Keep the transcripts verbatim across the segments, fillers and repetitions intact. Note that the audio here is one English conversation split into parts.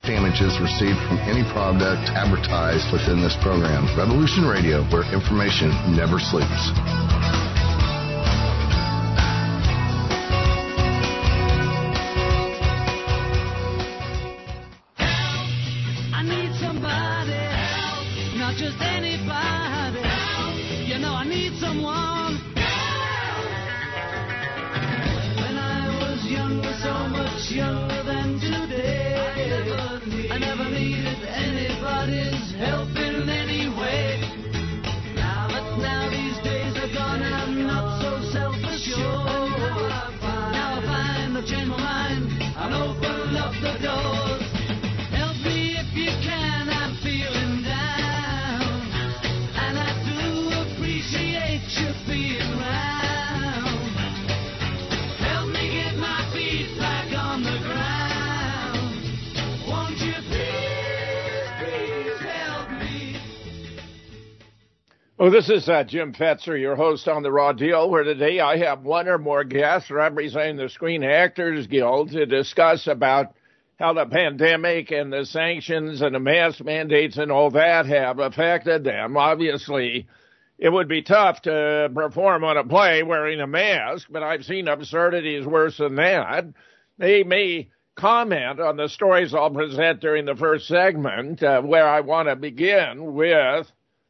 damages received from any product advertised within this program. Revolution Radio, where information never sleeps. I need somebody help, not just anybody help. You know I need someone help. When I was younger, so much younger than today, I never, need, I never needed anybody's help in any way. Now, but now these days are gone and I'm not so self-assured. Now I find I've changed my mind and opened up the doors. Help me if you can, I'm feeling down, and I do appreciate you being round. Help me get my feet back on the ground. Won't you please, please help me? Oh, this is uh, Jim Fetzer, your host on The Raw Deal, where today I have one or more guests representing the Screen Actors Guild to discuss about how the pandemic and the sanctions and the mask mandates and all that have affected them. Obviously, it would be tough to perform on a play wearing a mask, but I've seen absurdities worse than that. They may comment on the stories I'll present during the first segment, uh, where I want to begin with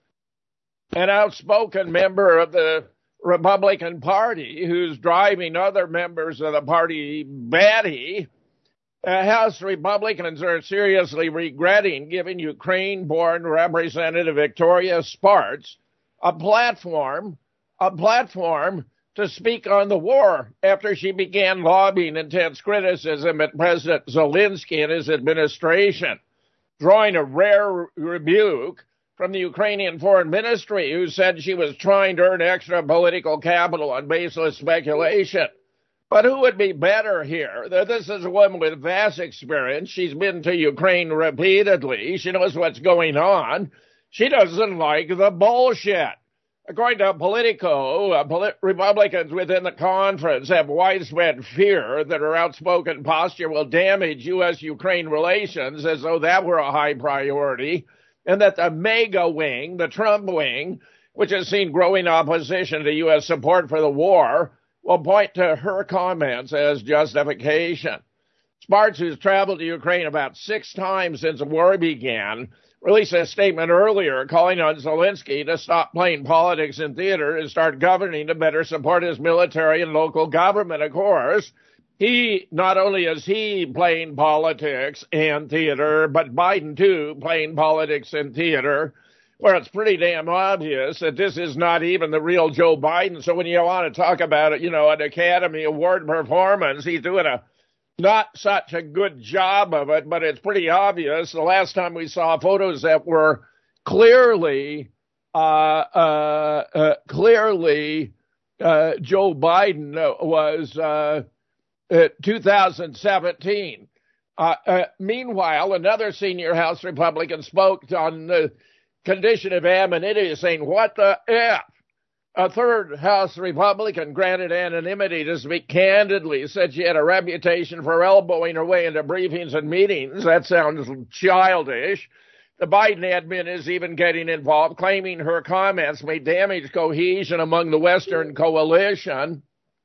an outspoken member of the Republican Party who's driving other members of the party batty. Uh, House Republicans are seriously regretting giving Ukraine-born Representative Victoria Spartz a platform, a platform to speak on the war after she began lobbying intense criticism at President Zelensky and his administration, drawing a rare rebuke from the Ukrainian Foreign Ministry, who said she was trying to earn extra political capital on baseless speculation. But who would be better here? This is a woman with vast experience. She's been to Ukraine repeatedly. She knows what's going on. She doesn't like the bullshit. According to Politico, uh, polit- Republicans within the conference have widespread fear that her outspoken posture will damage U S Ukraine relations, as though that were a high priority, and that the MAGA wing, the Trump wing, which has seen growing opposition to U S support for the war, will point to her comments as justification. Spartz, who's traveled to Ukraine about six times since the war began, released a statement earlier calling on Zelensky to stop playing politics in theater and start governing to better support his military and local government. Of course, he, not only is he playing politics and theater, but Biden, too, playing politics and theater, where it's pretty damn obvious that this is not even the real Joe Biden. So when you want to talk about it, you know, an Academy Award performance, he's doing a not such a good job of it, but it's pretty obvious. The last time we saw photos that were clearly, uh, uh, uh, clearly uh, Joe Biden was uh, uh, two thousand seventeen. Uh, uh, meanwhile, another senior House Republican spoke on the condition of anonymity, saying, what the F? A third House Republican granted anonymity to speak candidly, said she had a reputation for elbowing her way into briefings and meetings. That sounds childish. The Biden admin is even getting involved, claiming her comments may damage cohesion among the Western coalition.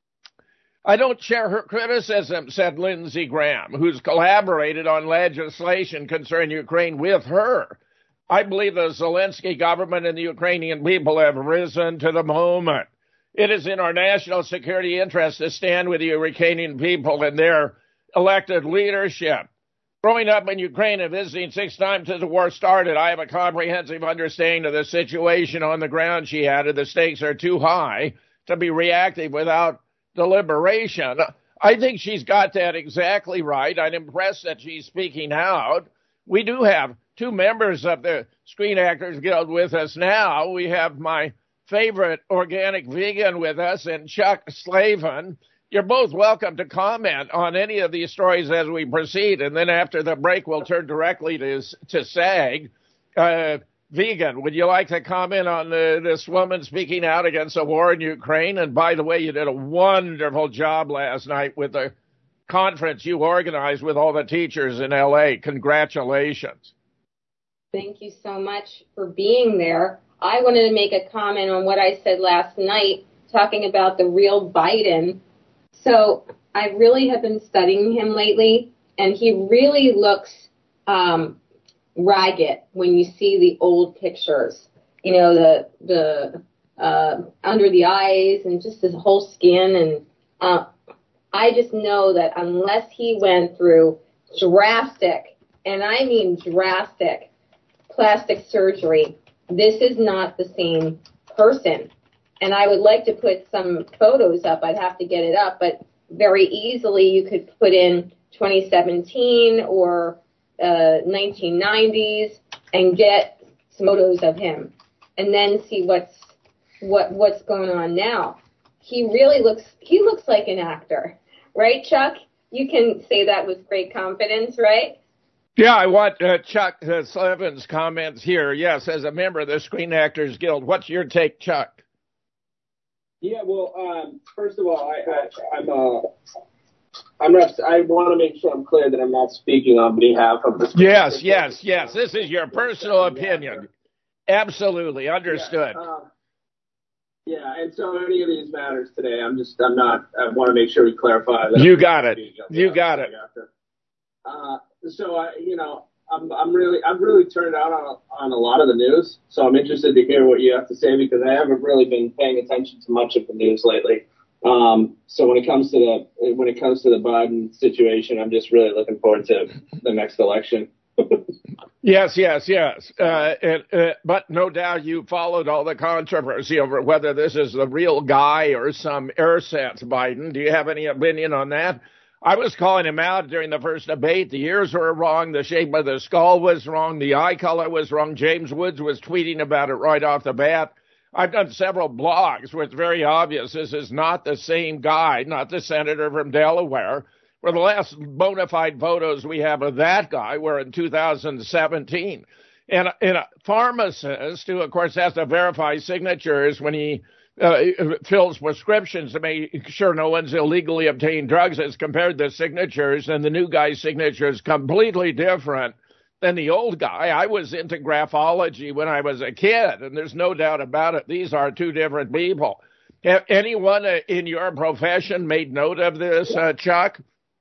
I don't share her criticism, said Lindsey Graham, who's collaborated on legislation concerning Ukraine with her. I believe the Zelensky government and the Ukrainian people have risen to the moment. It is in our national security interest to stand with the Ukrainian people and their elected leadership. Growing up in Ukraine and visiting six times since the war started, I have a comprehensive understanding of the situation on the ground, she added. The stakes are too high to be reactive without deliberation. I think she's got that exactly right. I'm impressed that she's speaking out. We do have two members of the Screen Actors Guild with us now. We have my favorite organic vegan with us and Chuck Slavin. You're both welcome to comment on any of these stories as we proceed, and then after the break, we'll turn directly to, to SAG. Uh, vegan, would you like to comment on the, this woman speaking out against the war in Ukraine? And by the way, you did a wonderful job last night with the conference you organized with all the teachers in L A. Congratulations. Thank you so much for being there. I wanted to make a comment on what I said last night, talking about the real Biden. So I really have been studying him lately, and he really looks um, ragged when you see the old pictures. You know, the the uh, under the eyes and just his whole skin. And uh, I just know that unless he went through drastic, and I mean drastic, plastic surgery, this is not the same person. And I would like to put some photos up. I'd have to get it up, but very easily you could put in twenty seventeen or uh, nineteen nineties and get some photos of him, and then see what's what what's going on now. He really looks he looks like an actor, right, Chuck? You can say that with great confidence, right? Yeah, I want uh, Chuck uh, Slevin's comments here. Yes, as a member of the Screen Actors Guild, what's your take, Chuck? Yeah, well, um, first of all, I, I, I'm uh, I'm not. I want to make sure I'm clear that I'm not speaking on behalf of the. Yes, yes, yes. This is your personal opinion. Absolutely understood. Yeah, uh, yeah, and so any of these matters today, I'm just. I'm not. I want to make sure we clarify that. You got it. You got it. Uh, so I, you know, I'm. I'm really. I've really turned out on on a lot of the news. So I'm interested to hear what you have to say because I haven't really been paying attention to much of the news lately. Um, so when it comes to the when it comes to the Biden situation, I'm just really looking forward to the next election. Yes, yes, yes. Uh, it, uh, but no doubt you followed all the controversy over whether this is the real guy or some ersatz Biden. Do you have any opinion on that? I was calling him out during the first debate. The ears were wrong. The shape of the skull was wrong. The eye color was wrong. James Woods was tweeting about it right off the bat. I've done several blogs where it's very obvious this is not the same guy, not the senator from Delaware. For the last bona fide photos we have of that guy were in two thousand seventeen. And, and a pharmacist, who, of course, has to verify signatures when he uh, fills prescriptions to make sure no one's illegally obtained drugs, has compared the signatures, and the new guy's signature is completely different than the old guy. I was into graphology when I was a kid, and there's no doubt about it. These are two different people. Have anyone in your profession made note of this, uh, Chuck?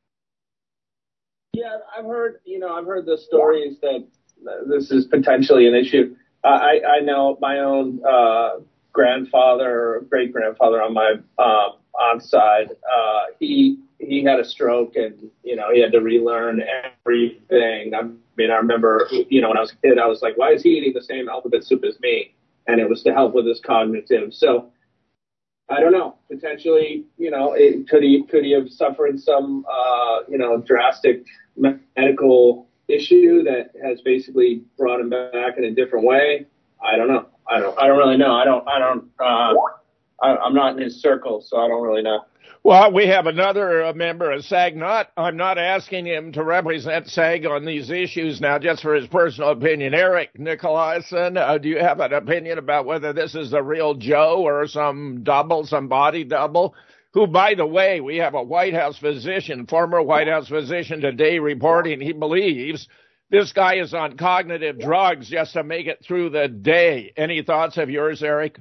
Yeah, I've heard, you know, I've heard the stories that this is potentially an issue. Uh, I, I know my own uh, grandfather or great grandfather on my um, aunt's side. Uh, he he had a stroke, and you know he had to relearn everything. I mean, I remember, you know, when I was a kid, I was like, why is he eating the same alphabet soup as me? And it was to help with his cognitive. So I don't know. Potentially, you know, it, could he could he have suffered some, uh, you know, drastic medical issue that has basically brought him back in a different way? I don't know. I don't. I don't really know. I don't. I don't. Uh, I, I'm not in his circle, so I don't really know. Well, we have another member of SAG. Not, I'm not asking him to represent SAG on these issues now, just for his personal opinion. Eric Nicolaisen, uh, do you have an opinion about whether this is the real Joe or some double, some body double? Who, by the way, we have a White House physician, former White House physician today reporting he believes this guy is on cognitive drugs just to make it through the day. Any thoughts of yours, Eric?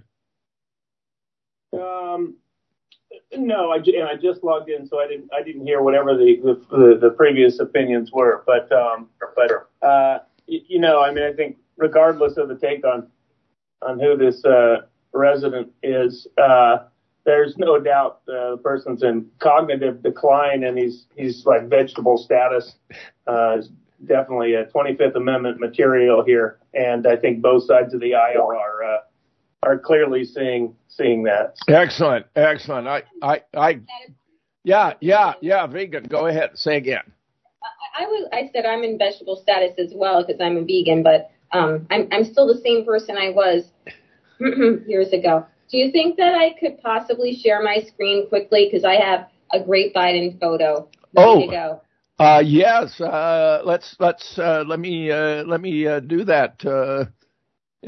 Um. No, I, and I just logged in, so I didn't I didn't hear whatever the the, the previous opinions were. But um, but uh, you, you know, I mean, I think regardless of the take on on who this uh, resident is, uh, there's no doubt uh, the person's in cognitive decline, and he's he's like vegetable status. Uh, definitely a twenty-fifth Amendment material here, and I think both sides of the aisle are. Uh, are clearly seeing seeing that. Excellent, excellent. I, I, I, yeah, yeah, yeah. Vegan, go ahead. Say again. I, I was. I said I'm in vegetable status as well because I'm a vegan, but um, I'm I'm still the same person I was years ago. Do you think that I could possibly share my screen quickly because I have a great Biden photo ready oh. to go? Uh, yes. Uh, let's let's uh, let me uh, let me uh, do that. Uh, Uh,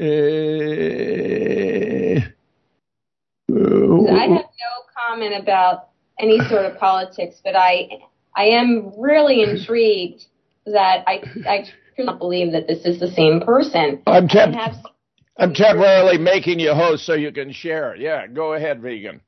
I have no comment about any sort of politics, but I I am really intrigued that I I cannot believe that this is the same person. I'm temp- have- I'm temporarily making you host so you can share. Yeah, go ahead, Vegan.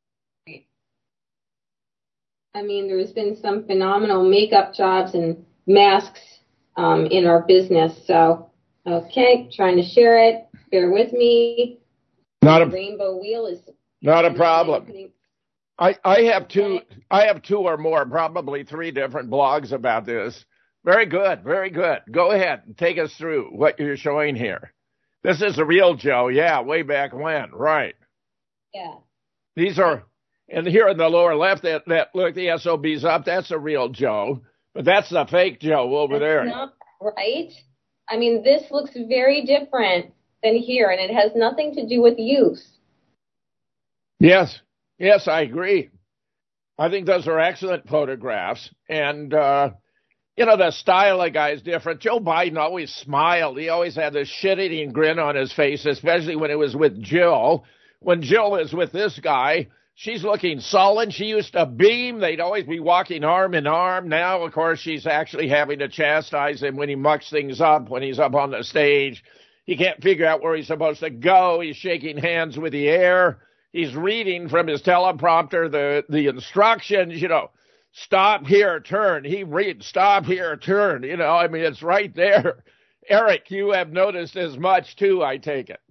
I mean, there's been some phenomenal makeup jobs and masks um, in our business. So, okay, trying to share it. Bear with me. Not a the rainbow wheel is not a problem. I, I have two I have two or more, probably three different blogs about this. Very good, very good. Go ahead and take us through what you're showing here. This is the real Joe, yeah, way back when, right? Yeah. These are, and here in the lower left, that, that look, the S O B's up, that's a real Joe, but that's the fake Joe over that's there. Not right? I mean, this looks very different than here, and it has nothing to do with use. Yes, yes, I agree. I think those are excellent photographs, and, uh, you know, the style of guy is different. Joe Biden always smiled. He always had this shit-eating grin on his face, especially when it was with Jill. When Jill is with this guy, she's looking sullen. She used to beam. They'd always be walking arm in arm. Now, of course, she's actually having to chastise him when he mucks things up, when he's up on the stage. He can't figure out where he's supposed to go. He's shaking hands with the air. He's reading from his teleprompter the, the instructions, you know. Stop here, turn. He reads, stop here, turn. You know, I mean, it's right there. Eric, you have noticed as much, too, I take it.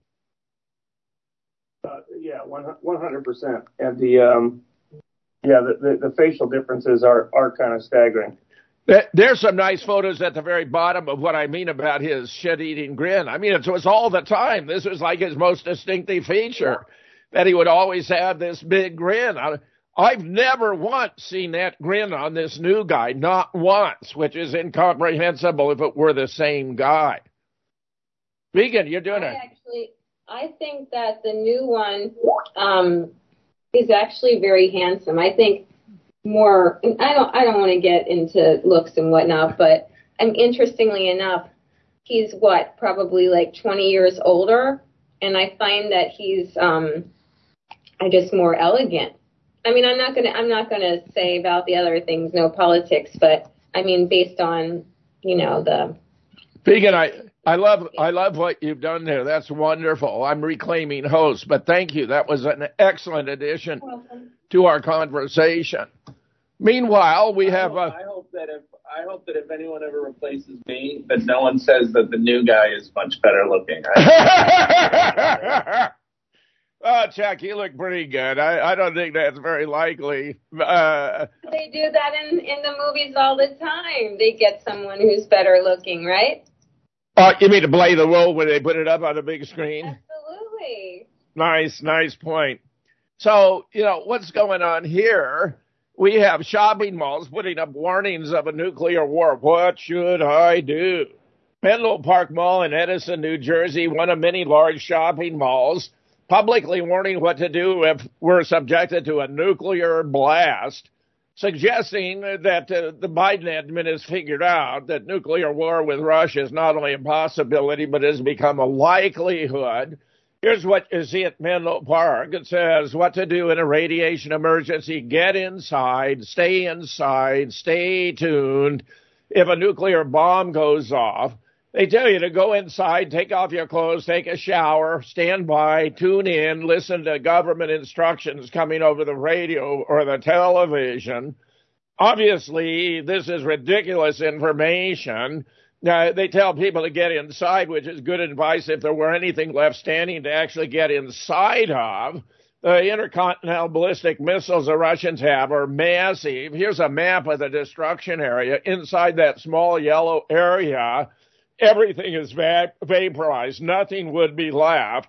Uh, yeah, one hundred percent. And the, um, yeah, the, the, the facial differences are, are kind of staggering. There's some nice photos at the very bottom of what I mean about his shit-eating grin. I mean, it was all the time. This was like his most distinctive feature, yeah. that he would always have this big grin. I, I've never once seen that grin on this new guy, not once, which is incomprehensible if it were the same guy. Vegan, you're doing I it. Actually, I think that the new one um, is actually very handsome. I think more. I don't. I don't want to get into looks and whatnot, but um, interestingly enough, he's what probably like twenty years older, and I find that he's, um, I guess, more elegant. I mean, I'm not gonna I'm not gonna say about the other things, no politics, but I mean, based on, you know, the. Vegan, I I love I love what you've done there. That's wonderful. I'm reclaiming host, but thank you. That was an excellent addition to our conversation. Meanwhile, we have. I hope, uh, I hope that if I hope that if anyone ever replaces me, that no one says that the new guy is much better looking. I, Oh, Chuck, you look pretty good. I, I don't think that's very likely. Uh, they do that in, in the movies all the time. They get someone who's better looking, right? Oh, you mean to play the role when they put it up on the big screen? Absolutely. Nice, nice point. So, you know, what's going on here? We have shopping malls putting up warnings of a nuclear war. What should I do? Menlo Park Mall in Edison, New Jersey, one of many large shopping malls, publicly warning what to do if we're subjected to a nuclear blast, suggesting that uh, the Biden admin has figured out that nuclear war with Russia is not only a possibility, but has become a likelihood. Here's what you see at Menlo Park. It says what to do in a radiation emergency. Get inside, stay inside, stay tuned. If a nuclear bomb goes off, they tell you to go inside, take off your clothes, take a shower, stand by, tune in, listen to government instructions coming over the radio or the television. Obviously, this is ridiculous information. Now, they tell people to get inside, which is good advice if there were anything left standing to actually get inside of. The intercontinental ballistic missiles the Russians have are massive. Here's a map of the destruction area. Inside that small yellow area, everything is va- vaporized. Nothing would be left.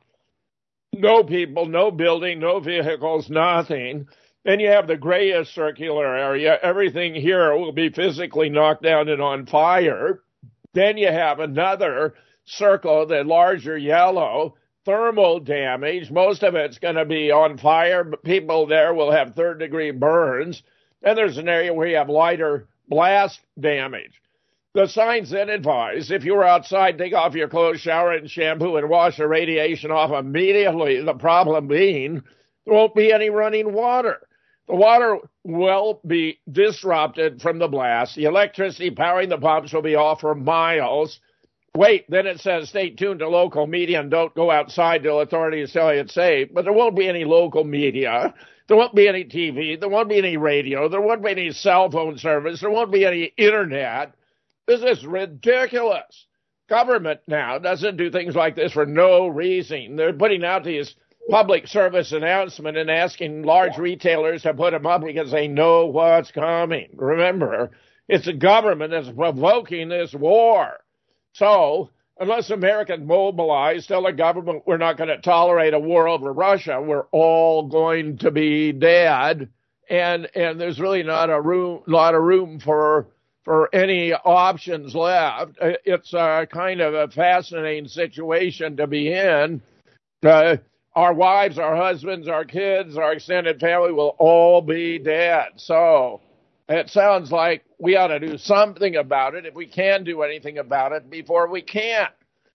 No people, no building, no vehicles, nothing. Then you have the grayish circular area. Everything here will be physically knocked down and on fire. Then you have another circle, the larger yellow, thermal damage. Most of it's going to be on fire, but people there will have third-degree burns. And there's an area where you have lighter blast damage. The signs then advise, if you were outside, take off your clothes, shower and shampoo, and wash the radiation off immediately. The problem being, there won't be any running water. The water will be disrupted from the blast. The electricity powering the pumps will be off for miles. Wait, then it says stay tuned to local media and don't go outside till authorities tell you it's safe. But there won't be any local media. There won't be any T V. There won't be any radio. There won't be any cell phone service. There won't be any internet. This is ridiculous. Government now doesn't do things like this for no reason. They're putting out these public service announcements and asking large retailers to put them up because they know what's coming. Remember, it's the government that's provoking this war. So, unless Americans mobilize, tell the government we're not going to tolerate a war over Russia, we're all going to be dead, and and there's really not a room, lot of room for for any options left. It's a kind of a fascinating situation to be in. Uh, our wives, our husbands, our kids, our extended family will all be dead. So it sounds like we ought to do something about it if we can do anything about it before we can't.